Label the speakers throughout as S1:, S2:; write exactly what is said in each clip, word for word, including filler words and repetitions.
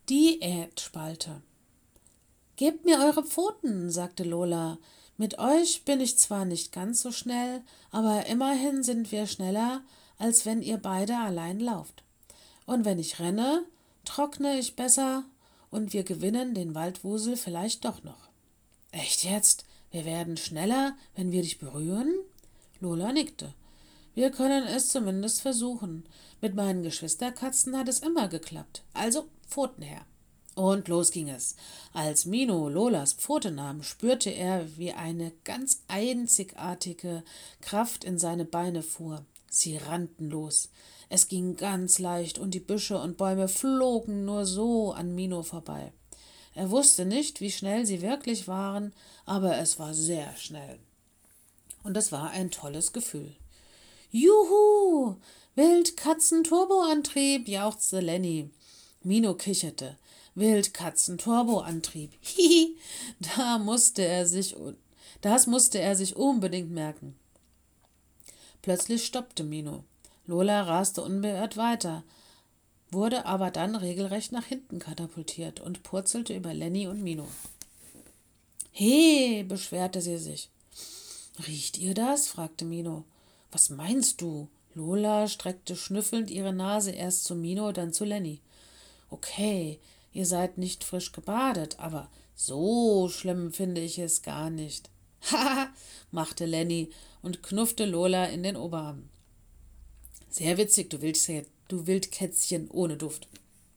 S1: Die Erdspalte. »Gebt mir eure Pfoten«, sagte Lola. »Mit euch bin ich zwar nicht ganz so schnell, aber immerhin sind wir schneller, als wenn ihr beide allein lauft. Und wenn ich renne, trockne ich besser und wir gewinnen den Waldwusel vielleicht doch noch.« »Echt jetzt? Wir werden schneller, wenn wir dich berühren?« Lola nickte. »Wir können es zumindest versuchen. Mit meinen Geschwisterkatzen hat es immer geklappt. Also Pfoten her.« Und los ging es. Als Mino Lolas Pfote nahm, spürte er, wie eine ganz einzigartige Kraft in seine Beine fuhr. Sie rannten los. Es ging ganz leicht und die Büsche und Bäume flogen nur so an Mino vorbei. Er wusste nicht, wie schnell sie wirklich waren, aber es war sehr schnell. Und es war ein tolles Gefühl. »Juhu! Wildkatzen-Turboantrieb«, jauchzte Lenny. Mino kicherte. Wildkatzen-Turboantrieb. Hihi, da musste er sich, das musste er sich unbedingt merken. Plötzlich stoppte Mino. Lola raste unbeirrt weiter, wurde aber dann regelrecht nach hinten katapultiert und purzelte über Lenny und Mino. »He«, beschwerte sie sich. »Riecht ihr das?«, fragte Mino. »Was meinst du?« Lola streckte schnüffelnd ihre Nase erst zu Mino, dann zu Lenny. »Okay, ihr seid nicht frisch gebadet, aber so schlimm finde ich es gar nicht.« »Haha«, machte Lenny und knuffte Lola in den Oberarm. »Sehr witzig, du, Wildkä- du Wildkätzchen ohne Duft.«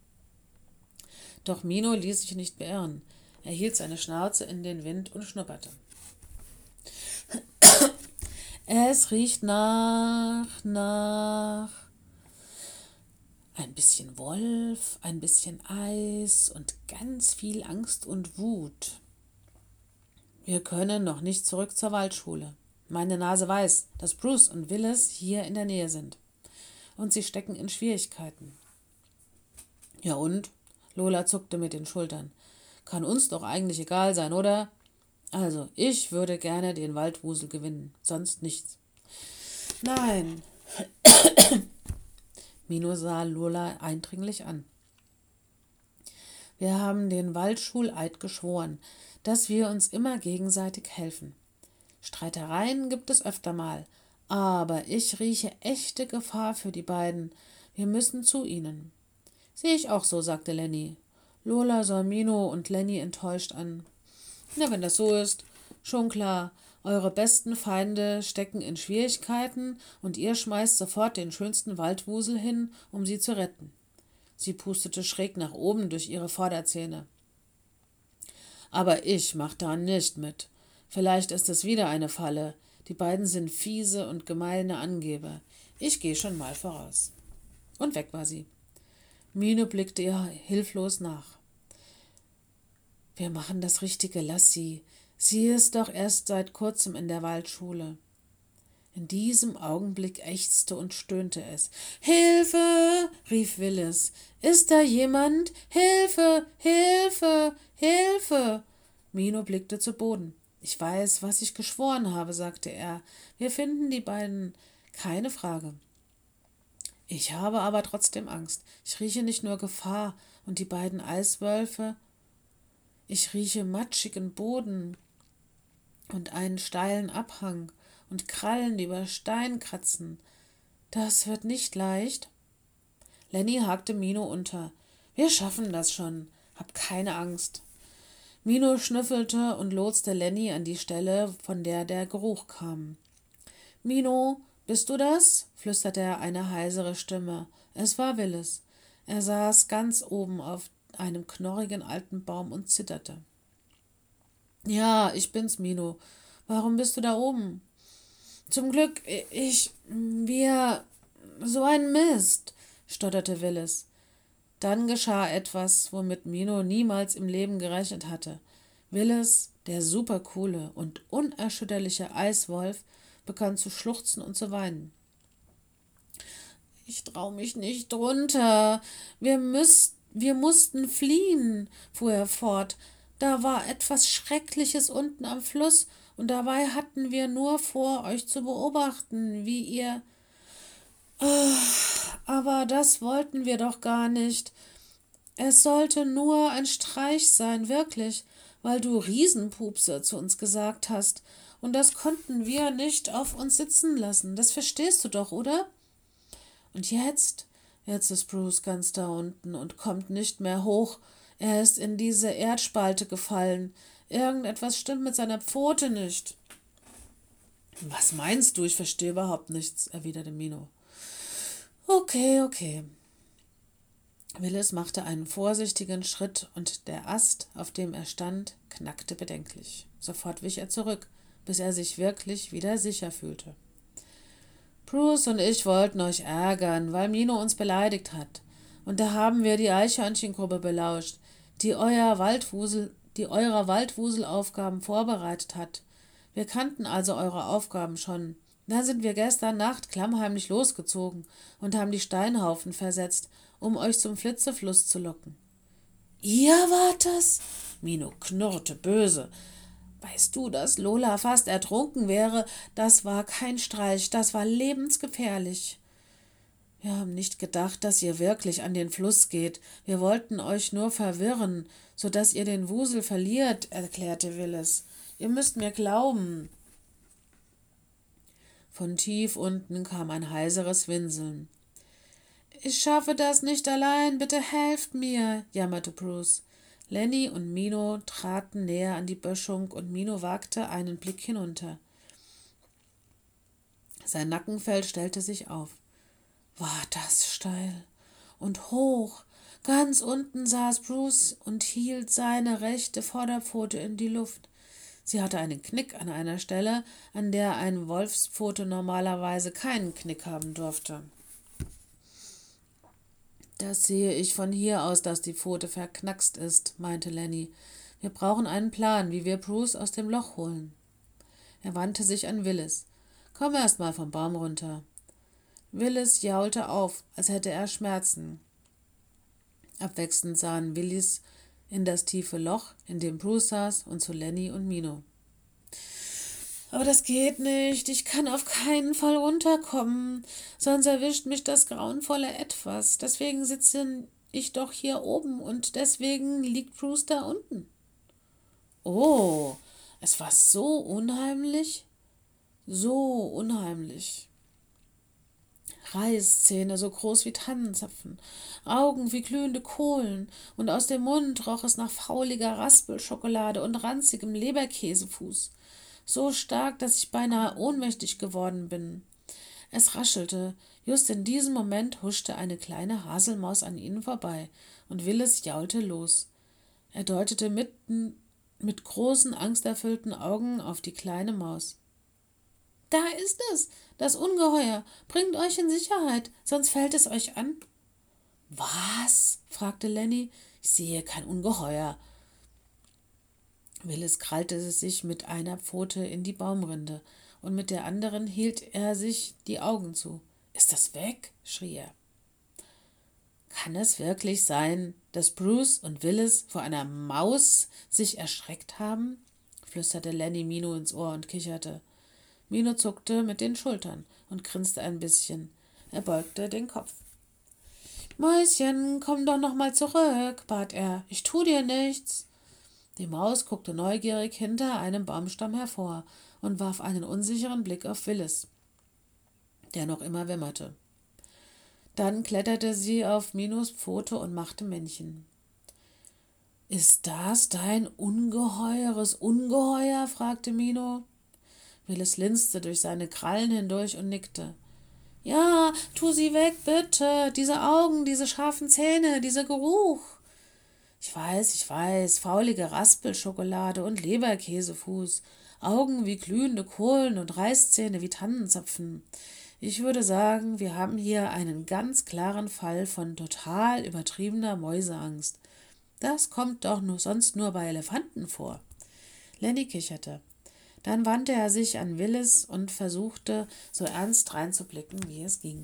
S1: Doch Mino ließ sich nicht beirren. Er hielt seine Schnauze in den Wind und schnupperte. »Es riecht nach, nach ein bisschen Wolf, ein bisschen Eis und ganz viel Angst und Wut. Wir können noch nicht zurück zur Waldschule. Meine Nase weiß, dass Bruce und Willis hier in der Nähe sind. Und sie stecken in Schwierigkeiten.« »Ja und?«, Lola zuckte mit den Schultern. »Kann uns doch eigentlich egal sein, oder? Also, ich würde gerne den Waldwusel gewinnen, sonst nichts.« »Nein«, Mino sah Lola eindringlich an. »Wir haben den Waldschuleid geschworen, dass wir uns immer gegenseitig helfen. Streitereien gibt es öfter mal, aber ich rieche echte Gefahr für die beiden. Wir müssen zu ihnen.« »Sehe ich auch so«, sagte Lenny. Lola sah Mino und Lenny enttäuscht an. »Na, wenn das so ist, schon klar. Eure besten Feinde stecken in Schwierigkeiten und ihr schmeißt sofort den schönsten Waldwusel hin, um sie zu retten.« Sie pustete schräg nach oben durch ihre Vorderzähne. »Aber ich mach da nicht mit. Vielleicht ist es wieder eine Falle. Die beiden sind fiese und gemeine Angeber. Ich gehe schon mal voraus.« Und weg war sie. Mino blickte ihr hilflos nach. »Wir machen das Richtige, lass sie. Sie ist doch erst seit kurzem in der Waldschule.« In diesem Augenblick ächzte und stöhnte es. »Hilfe«, rief Willis. »Ist da jemand? Hilfe, Hilfe, Hilfe!« Mino blickte zu Boden. »Ich weiß, was ich geschworen habe«, sagte er. »Wir finden die beiden, keine Frage. Ich habe aber trotzdem Angst. Ich rieche nicht nur Gefahr und die beiden Eiswölfe. Ich rieche matschigen Boden und einen steilen Abhang und Krallen, die über Stein kratzen. Das wird nicht leicht.« Lenny hakte Mino unter. »Wir schaffen das schon. Hab keine Angst.« Mino schnüffelte und lotste Lenny an die Stelle, von der der Geruch kam. »Mino, bist du das?«, flüsterte eine heisere Stimme. Es war Willis. Er saß ganz oben auf einem knorrigen alten Baum und zitterte. »Ja, ich bin's, Mino. Warum bist du da oben?« »Zum Glück, ich, wir, so ein Mist«, stotterte Willis. Dann geschah etwas, womit Mino niemals im Leben gerechnet hatte. Willis, der supercoole und unerschütterliche Eiswolf, begann zu schluchzen und zu weinen. »Ich trau mich nicht runter. Wir müß, wir mussten fliehen«, fuhr er fort. »Da war etwas Schreckliches unten am Fluss, und dabei hatten wir nur vor, euch zu beobachten, wie ihr... Aber das wollten wir doch gar nicht. Es sollte nur ein Streich sein, wirklich, weil du Riesenpupse zu uns gesagt hast. Und das konnten wir nicht auf uns sitzen lassen. Das verstehst du doch, oder? Und jetzt? Jetzt ist Bruce ganz da unten und kommt nicht mehr hoch. Er ist in diese Erdspalte gefallen. Irgendetwas stimmt mit seiner Pfote nicht. Was meinst du? Ich verstehe überhaupt nichts, erwiderte Mino. Okay, okay. Willis machte einen vorsichtigen Schritt und der Ast, auf dem er stand, knackte bedenklich. Sofort wich er zurück, bis er sich wirklich wieder sicher fühlte. Bruce und ich wollten euch ärgern, weil Mino uns beleidigt hat. Und da haben wir die Eichhörnchengruppe belauscht, die euer Waldwusel, die eure Waldwuselaufgaben vorbereitet hat. Wir kannten also eure Aufgaben schon. Dann sind wir gestern Nacht klammheimlich losgezogen und haben die Steinhaufen versetzt, um euch zum Flitzefluss zu locken. Ihr wart das? Mino knurrte böse. Weißt du, dass Lola fast ertrunken wäre? Das war kein Streich, das war lebensgefährlich. Wir haben nicht gedacht, dass ihr wirklich an den Fluss geht. Wir wollten euch nur verwirren, so dass ihr den Wusel verliert, erklärte Willis. Ihr müsst mir glauben. Von tief unten kam ein heiseres Winseln. Ich schaffe das nicht allein, bitte helft mir, jammerte Bruce. Lenny und Mino traten näher an die Böschung und Mino wagte einen Blick hinunter. Sein Nackenfell stellte sich auf. War das steil und hoch. Ganz unten saß Bruce und hielt seine rechte Vorderpfote in die Luft. Sie hatte einen Knick an einer Stelle, an der eine Wolfspfote normalerweise keinen Knick haben durfte. Das sehe ich von hier aus, dass die Pfote verknackst ist, meinte Lenny. Wir brauchen einen Plan, wie wir Bruce aus dem Loch holen. Er wandte sich an Willis. Komm erst mal vom Baum runter. Willis jaulte auf, als hätte er Schmerzen. Abwechselnd sahen Willis in das tiefe Loch, in dem Bruce saß, und zu Lenny und Mino. Aber das geht nicht, ich kann auf keinen Fall runterkommen, sonst erwischt mich das grauenvolle Etwas. Deswegen sitze ich doch hier oben und deswegen liegt Bruce da unten. Oh, es war so unheimlich, so unheimlich. Reißzähne so groß wie Tannenzapfen, Augen wie glühende Kohlen, und aus dem Mund roch es nach fauliger Raspelschokolade und ranzigem Leberkäsefuß. So stark, dass ich beinahe ohnmächtig geworden bin. Es raschelte. Just in diesem Moment huschte eine kleine Haselmaus an ihnen vorbei, und Willis jaulte los. Er deutete mitten mit großen, angsterfüllten Augen auf die kleine Maus. »Da ist es, das Ungeheuer. Bringt euch in Sicherheit, sonst fällt es euch an.« »Was?« fragte Lenny. »Ich sehe kein Ungeheuer.« Willis krallte sich mit einer Pfote in die Baumrinde, und mit der anderen hielt er sich die Augen zu. »Ist das weg?« schrie er. »Kann es wirklich sein, dass Bruce und Willis vor einer Maus sich erschreckt haben?« flüsterte Lenny Mino ins Ohr und kicherte. Mino zuckte mit den Schultern und grinste ein bisschen. Er beugte den Kopf. »Mäuschen, komm doch noch mal zurück«, bat er. »Ich tu dir nichts.« Die Maus guckte neugierig hinter einem Baumstamm hervor und warf einen unsicheren Blick auf Willis, der noch immer wimmerte. Dann kletterte sie auf Minos Pfote und machte Männchen. »Ist das dein ungeheures Ungeheuer?« fragte Mino. Willis linste durch seine Krallen hindurch und nickte. »Ja, tu sie weg, bitte. Diese Augen, diese scharfen Zähne, dieser Geruch.« »Ich weiß, ich weiß, faulige Raspelschokolade und Leberkäsefuß, Augen wie glühende Kohlen und Reißzähne wie Tannenzapfen. Ich würde sagen, wir haben hier einen ganz klaren Fall von total übertriebener Mäuseangst. Das kommt doch nur sonst nur bei Elefanten vor.« Lenny kicherte. Dann wandte er sich an Willis und versuchte, so ernst reinzublicken, wie es ging.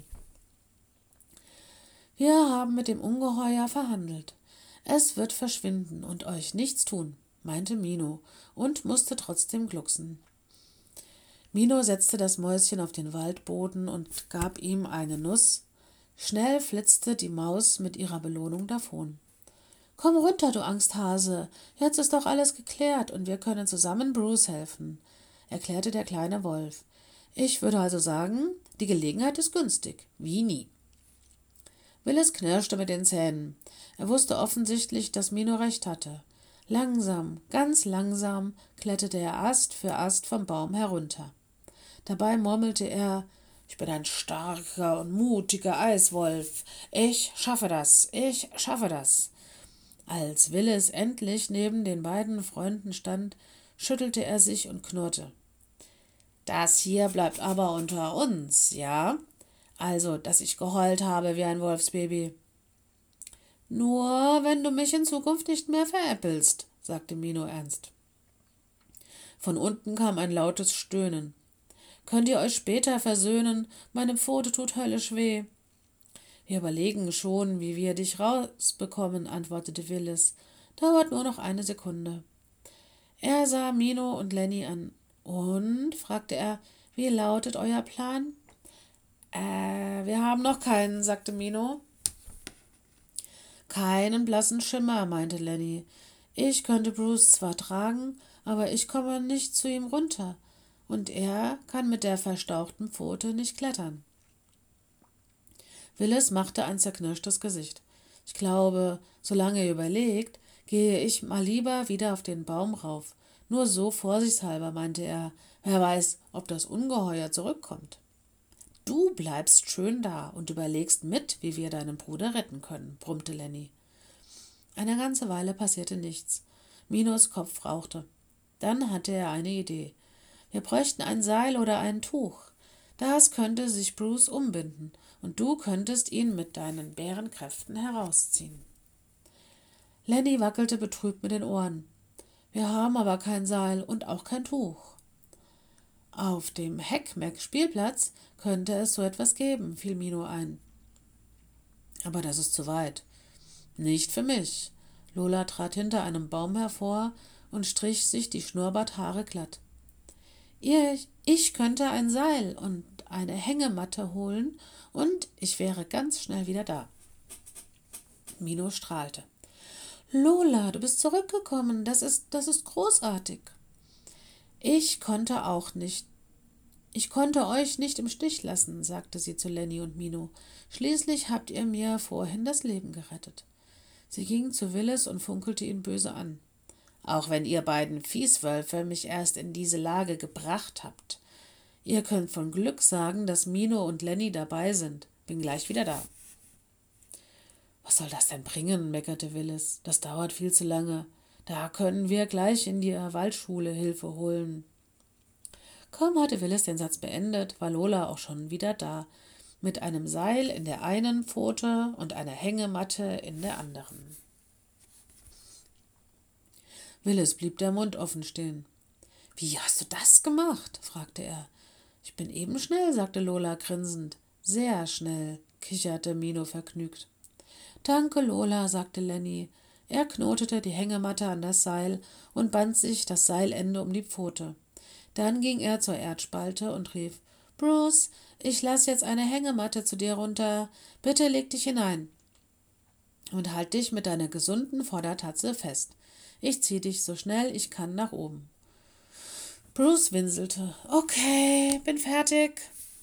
S1: »Wir haben mit dem Ungeheuer verhandelt. Es wird verschwinden und euch nichts tun«, meinte Mino und musste trotzdem glucksen. Mino setzte das Mäuschen auf den Waldboden und gab ihm eine Nuss. Schnell flitzte die Maus mit ihrer Belohnung davon. »Komm runter, du Angsthase, jetzt ist doch alles geklärt und wir können zusammen Bruce helfen«, erklärte der kleine Wolf. »Ich würde also sagen, die Gelegenheit ist günstig, wie nie.« Willis knirschte mit den Zähnen. Er wusste offensichtlich, dass Mino recht hatte. Langsam, ganz langsam kletterte er Ast für Ast vom Baum herunter. Dabei murmelte er: »Ich bin ein starker und mutiger Eiswolf. Ich schaffe das, ich schaffe das.« Als Willis endlich neben den beiden Freunden stand, schüttelte er sich und knurrte. »Das hier bleibt aber unter uns, ja? Also, dass ich geheult habe wie ein Wolfsbaby.« »Nur, wenn du mich in Zukunft nicht mehr veräppelst«, sagte Mino ernst. Von unten kam ein lautes Stöhnen. »Könnt ihr euch später versöhnen? Meine Pfote tut höllisch weh.« »Wir überlegen schon, wie wir dich rausbekommen«, antwortete Willis. »Dauert nur noch eine Sekunde.« Er sah Mino und Lenny an. »Und?«, fragte er, »wie lautet euer Plan?« »Äh, wir haben noch keinen«, sagte Mino. »Keinen blassen Schimmer«, meinte Lenny. »Ich könnte Bruce zwar tragen, aber ich komme nicht zu ihm runter. Und er kann mit der verstauchten Pfote nicht klettern.« Willis machte ein zerknirschtes Gesicht. »Ich glaube, solange ihr überlegt, gehe ich mal lieber wieder auf den Baum rauf. Nur so vorsichtshalber«, meinte er. »Wer weiß, ob das Ungeheuer zurückkommt.« »Du bleibst schön da und überlegst mit, wie wir deinen Bruder retten können«, brummte Lenny. Eine ganze Weile passierte nichts. Minos Kopf rauchte. Dann hatte er eine Idee. »Wir bräuchten ein Seil oder ein Tuch. Das könnte sich Bruce umbinden, und du könntest ihn mit deinen Bärenkräften herausziehen.« Lenny wackelte betrübt mit den Ohren. »Wir haben aber kein Seil und auch kein Tuch.« »Auf dem Heckmeck-Spielplatz könnte es so etwas geben«, fiel Mino ein. »Aber das ist zu weit.« »Nicht für mich.« Lola trat hinter einem Baum hervor und strich sich die Schnurrbarthaare glatt. Ihr, »Ich könnte ein Seil und eine Hängematte holen und ich wäre ganz schnell wieder da.« Mino strahlte. »Lola, du bist zurückgekommen. Das ist, das ist großartig.« »Ich konnte auch nicht. Ich konnte euch nicht im Stich lassen«, sagte sie zu Lenny und Mino. »Schließlich habt ihr mir vorhin das Leben gerettet.« Sie ging zu Willis und funkelte ihn böse an. »Auch wenn ihr beiden Fieswölfe mich erst in diese Lage gebracht habt. Ihr könnt von Glück sagen, dass Mino und Lenny dabei sind. Bin gleich wieder da.« »Was soll das denn bringen?«, meckerte Willis. »Das dauert viel zu lange. Da können wir gleich in die Waldschule Hilfe holen.« Kaum hatte Willis den Satz beendet, war Lola auch schon wieder da, mit einem Seil in der einen Pfote und einer Hängematte in der anderen. Willis blieb der Mund offen stehen. »Wie hast du das gemacht?«, fragte er. »Ich bin eben schnell«, sagte Lola grinsend. »Sehr schnell«, kicherte Mino vergnügt. »Danke, Lola«, sagte Lenny. Er knotete die Hängematte an das Seil und band sich das Seilende um die Pfote. Dann ging er zur Erdspalte und rief: »Bruce, ich lass jetzt eine Hängematte zu dir runter. Bitte leg dich hinein und halt dich mit deiner gesunden Vordertatze fest. Ich zieh dich so schnell ich kann nach oben.« Bruce winselte. »Okay, bin fertig.«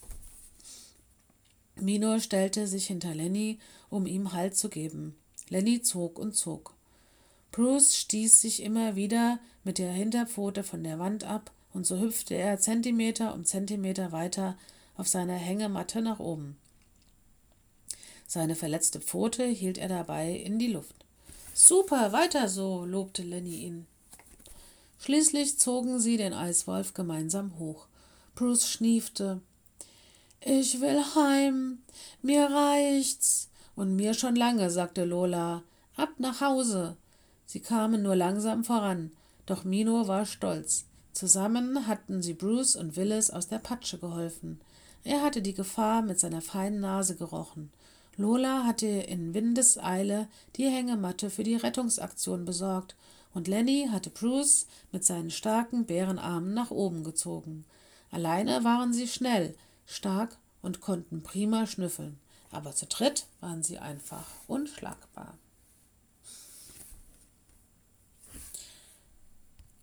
S1: Mino stellte sich hinter Lenny, um ihm Halt zu geben. Lenny zog und zog. Bruce stieß sich immer wieder mit der Hinterpfote von der Wand ab, und so hüpfte er Zentimeter um Zentimeter weiter auf seiner Hängematte nach oben. Seine verletzte Pfote hielt er dabei in die Luft. »Super, weiter so«, lobte Lenny ihn. Schließlich zogen sie den Eiswolf gemeinsam hoch. Bruce schniefte. »Ich will heim, mir reicht's.« »Und mir schon lange«, sagte Lola. »Ab nach Hause.« Sie kamen nur langsam voran, doch Mino war stolz. Zusammen hatten sie Bruce und Willis aus der Patsche geholfen. Er hatte die Gefahr mit seiner feinen Nase gerochen. Lola hatte in Windeseile die Hängematte für die Rettungsaktion besorgt, und Lenny hatte Bruce mit seinen starken Bärenarmen nach oben gezogen. Alleine waren sie schnell, stark und konnten prima schnüffeln, aber zu dritt waren sie einfach unschlagbar.